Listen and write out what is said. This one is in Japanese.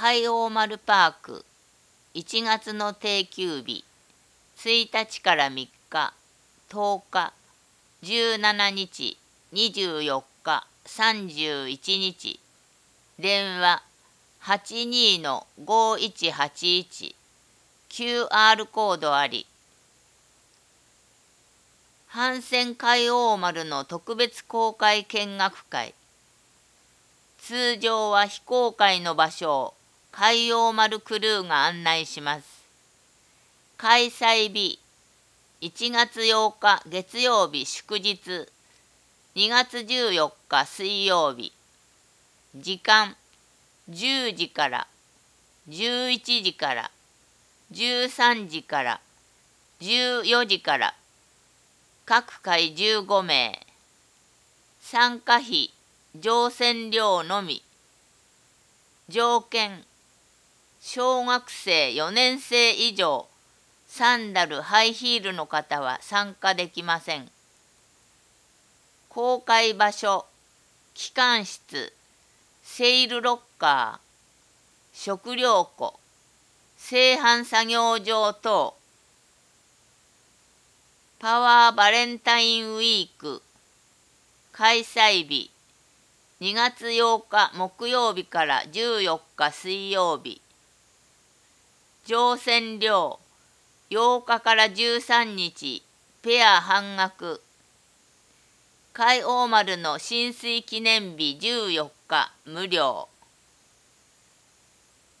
海王丸パーク1月の定休日1日から3日、10日、17日、24日、31日、電話82-5181、QR コードあり。帆船海王丸の特別公開見学会。通常は非公開の場所を海王丸クルーが案内します。開催日1月8日月曜日祝日、2月14日水曜日。時間10時から11時から13時から14時から。各回15名。参加費乗船料のみ。条件小学生4年生以上サンダルハイヒールの方は参加できません。公開場所機関室、セイルロッカー、食料庫、製版作業場等。パワーバレンタインウィーク開催日2月8日木曜日から14日水曜日。乗船料8日から13日ペア半額。海王丸の進水記念日14日無料。